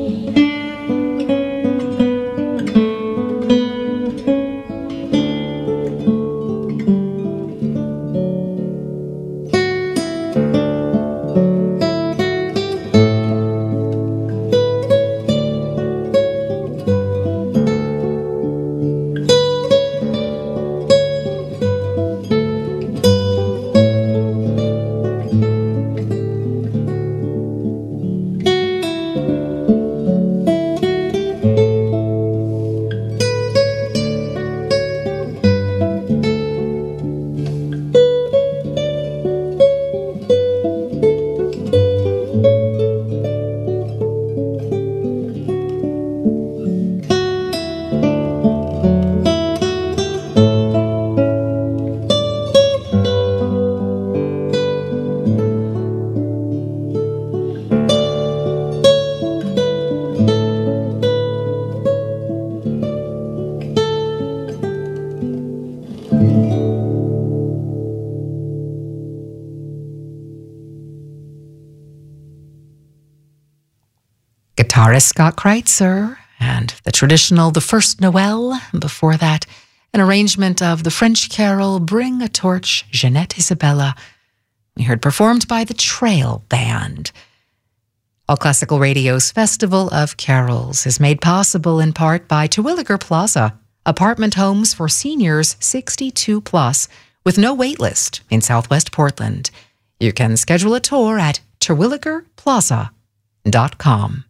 Guitarist Scott Kreitzer and the traditional The First Noel. Before that, an arrangement of the French carol Bring a Torch, Jeanette Isabella. We heard performed by the Trail Band. All Classical Radio's Festival of Carols is made possible in part by Terwilliger Plaza, apartment homes for seniors 62 plus, with no wait list in Southwest Portland. You can schedule a tour at terwilligerplaza.com.